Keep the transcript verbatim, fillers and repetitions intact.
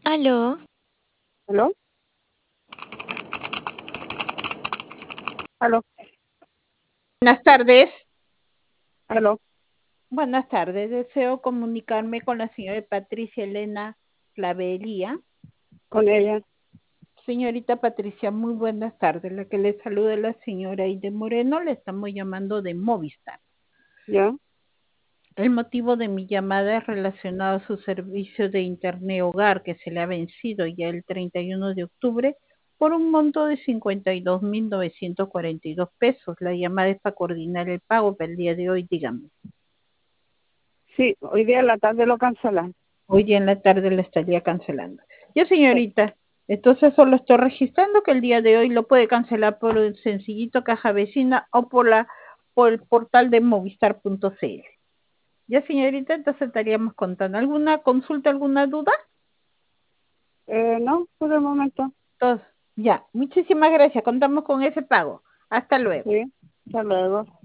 Aló, ¿Aló? ¿Aló? Buenas tardes. ¿Aló? Buenas tardes. Deseo comunicarme con la señora Patricia Elena Clavería. Con ella. Señorita Patricia, muy buenas tardes. La que le saluda es la señora Aide Moreno. Le estamos llamando de Movistar. ¿Ya? El motivo de mi llamada es relacionado a su servicio de Internet Hogar que se le ha vencido ya el treinta y uno de octubre por un monto de cincuenta y dos mil novecientos cuarenta y dos pesos. La llamada es para coordinar el pago para el día de hoy, dígame. Sí, hoy día en la tarde lo cancelan. Hoy día en la tarde lo estaría cancelando. Yo, Sí. señorita, entonces solo estoy registrando que el día de hoy lo puede cancelar por el sencillito caja vecina o por la por el portal de movistar punto c l. Ya, señorita, entonces estaríamos contando. ¿Alguna consulta, alguna duda? Eh, no, por el momento. Entonces, ya, muchísimas gracias. Contamos con ese pago. Hasta luego. Sí. Hasta luego.